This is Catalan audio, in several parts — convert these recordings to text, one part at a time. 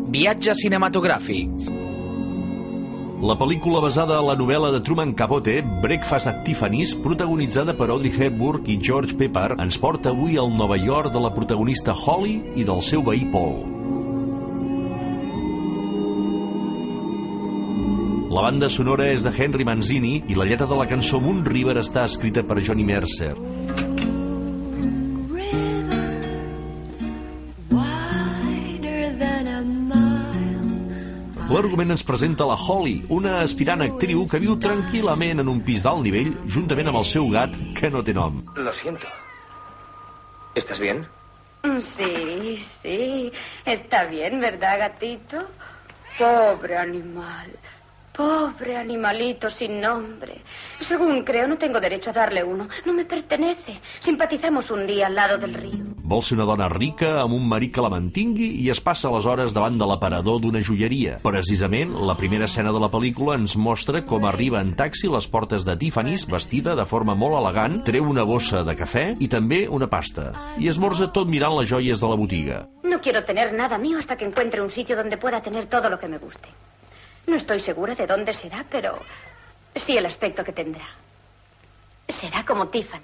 Viatge cinematogràfic. La pel·lícula basada en la novel·la de Truman Capote, Breakfast at Tiffany's, protagonitzada per Audrey Hepburn i George Pepper, ens porta avui al Nova York de la protagonista Holly i del seu veí Paul. La banda sonora és de Henry Mancini i la lletra de la cançó Moon River està escrita per Johnny Mercer. L'argument ens presenta la Holly, una aspirant actriu que viu tranquil·lament en un pis d'alt nivell juntament amb el seu gat, que no té nom. Lo siento. ¿Estás bien? Sí, sí. Está bien, ¿verdad, gatito? Pobre animal. Pobre animalito sin nombre. Según creo, no tengo derecho a darle uno. No me pertenece. Simpatizamos un día al lado del río. Vol ser una dona rica amb un marit que la mantingui i es passa les hores davant de l'aparador d'una joieria. Precisament, la primera escena de la pel·lícula ens mostra com arriba en taxi a les portes de Tiffany's vestida de forma molt elegant, treu una bossa de cafè i també una pasta. I esmorza tot mirant les joies de la botiga. No quiero tener nada mío hasta que encuentre un sitio donde pueda tener todo lo que me guste. No estoy segura de dónde será, pero sí el aspecto que tendrá. Será como Tiffany.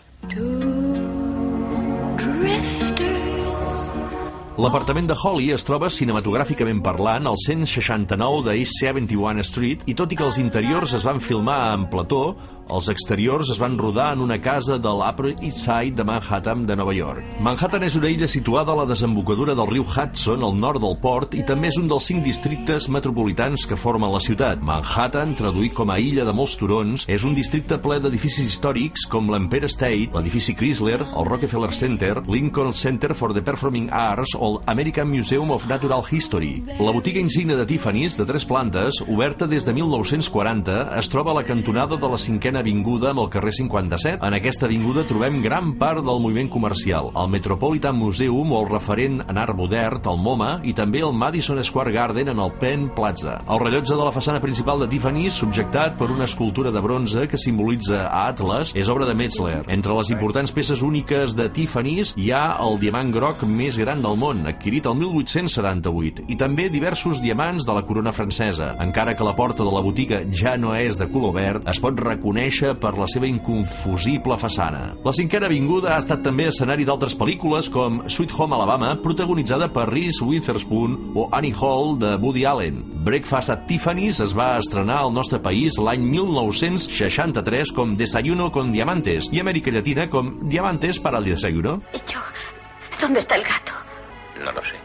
L'apartament de Holly es troba, cinematogràficament parlant, al 169 de East 71 Street i tot i que els interiors es van filmar en plató, els exteriors es van rodar en una casa de l'Upper East Side de Manhattan de Nova York. Manhattan és una illa situada a la desembocadura del riu Hudson, al nord del port, i també és un dels 5 districtes metropolitans que formen la ciutat. Manhattan, traduït com a illa de molts turons, és un districte ple d'edificis històrics com l'Empire State, l'edifici Chrysler, el Rockefeller Center, Lincoln Center for the Performing Arts o l'American Museum of Natural History. La botiga insigne de Tiffany's, de 3 plantes, oberta des de 1940, es troba a la cantonada de la 5a avinguda amb el carrer 57. En aquesta avinguda trobem gran part del moviment comercial, el Metropolitan Museum o el referent en art modern, el MoMA, i també el Madison Square Garden en el Penn Plaza. El rellotge de la façana principal de Tiffany's, subjectat per una escultura de bronze que simbolitza a Atlas, és obra de Metzler. Entre les importants peces úniques de Tiffany's hi ha el diamant groc més gran del món, adquirit el 1878, i també diversos diamants de la corona francesa. Encara que la porta de la botiga ja no és de color verd, es pot reconèixer per la seva inconfusible façana. La 5a avinguda ha estat també escenari d'altres pel·lícules com Sweet Home Alabama, protagonitzada per Reese Witherspoon, o Annie Hall de Woody Allen. Breakfast at Tiffany's es va estrenar al nostre país l'any 1963 com Desayuno con Diamantes i a Amèrica Llatina com Diamantes para el Desayuno. ¿Dónde está el gato? No lo sé.